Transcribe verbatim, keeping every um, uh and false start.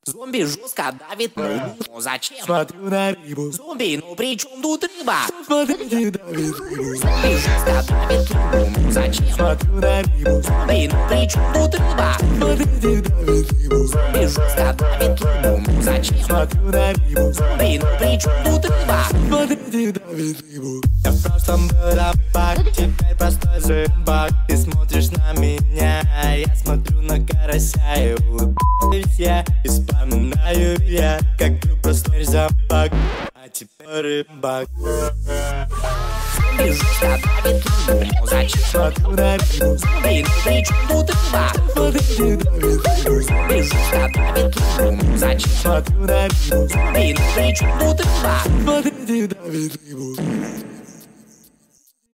Зомби жестко давит, ну, ну зачем? Смотрю на рыбу. Зомби, ну при чем тут рыба? Смотрите, давит рыбу. Зомби жестко давит, ну зачем? Смотрю на рыбу. Зомби, ну при чем тут рыба? Смотрите, давит рыбу. Зомби жестко давит, ну зачем? Смотрю на рыбу. Зомби, ну при чем тут рыба? Смотрите, давит рыбу. Я в прошлом был рыбак, теперь простой зомбак. Ты смотришь на меня, я смотрю на карася и улыбаюсь я. И вспоминаю я, как был простой зомбак, а теперь рыбак. Зомби жестко давит, ну зачем? Смотрю на рыбу. Зомби, ну при чем тут рыба? Смотрите, давит рыбу. Зомби жестко давит, ну зачем? Смотрю на рыбу. Зомби, ну при чем тут рыба? Смотрите, давит рыбу.